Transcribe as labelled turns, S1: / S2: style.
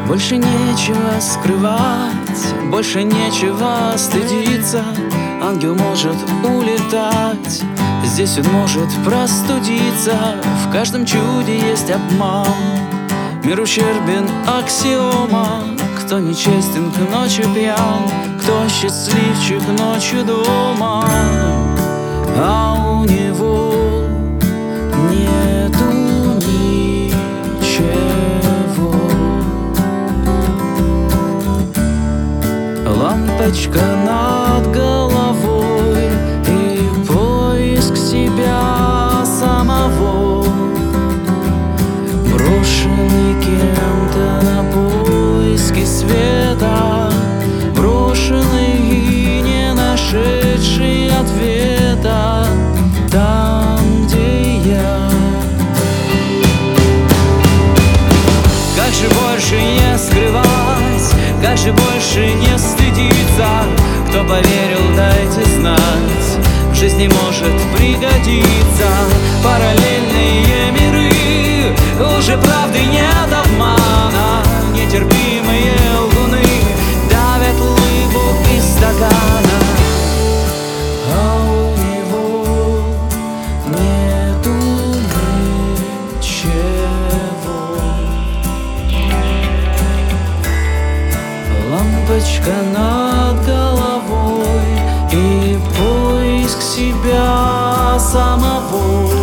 S1: Больше нечего скрывать, больше нечего стыдиться. Ангел может улетать, здесь он может простудиться. В каждом чуде есть обман, мир ущербен, аксиома. Кто нечестен, к ночи пьян, кто счастливчик, ночью дома. А у него нету ничего. Лампочка над головой и поиск себя самого, брошенный кем-то на поиски света, брошенный и не нашедший ответа там, где я. Как же больше не скрывать, как же больше не стыдиться? Кто поверил, дайте знать, в жизни может пригодиться. Параллельные миры, лжеправды нет обмана, нетерпимые луны давят улыбу из стакана. А у него нету ничего. Лампочка над головой и поиск себя самого.